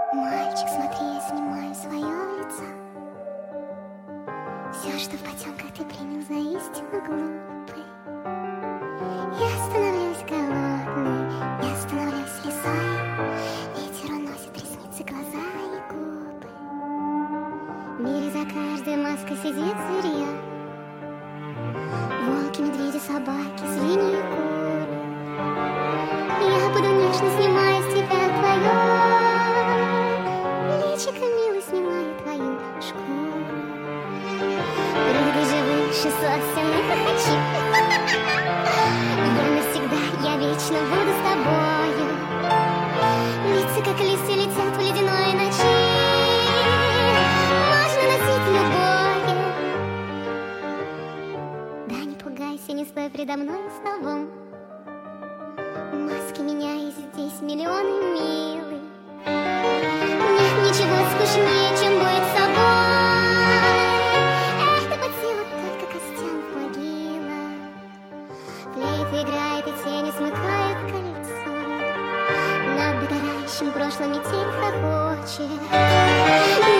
Мальчик, смотри, я снимаю свое лицо. Все, что в потемках ты принял за истину, глупый. Я становлюсь голодной, я становлюсь лисой. Ветер уносит ресницы, глаза и губы. В мире за каждой маской сидит зверье. Волки, медведи, собаки, свиньи и куры. Я буду нежно снимать с тебя твое личико, милый, снимаю твою шкуру. Прыгай же выше, совсем не хохочи. Я навсегда, я вечно буду с тобою. Лица, как листья, летят в ледяной ночи. Можно носить любое. Да не пугайся, не стой предо мной столбом. Маски меняй, здесь миллионы, милый. Нет ничего скучнее, чем быть собой. Это под силу только костям в могилах. Флейта играет, и тени смыкают кольцо. Над догорающим прошлым и тень хохочет.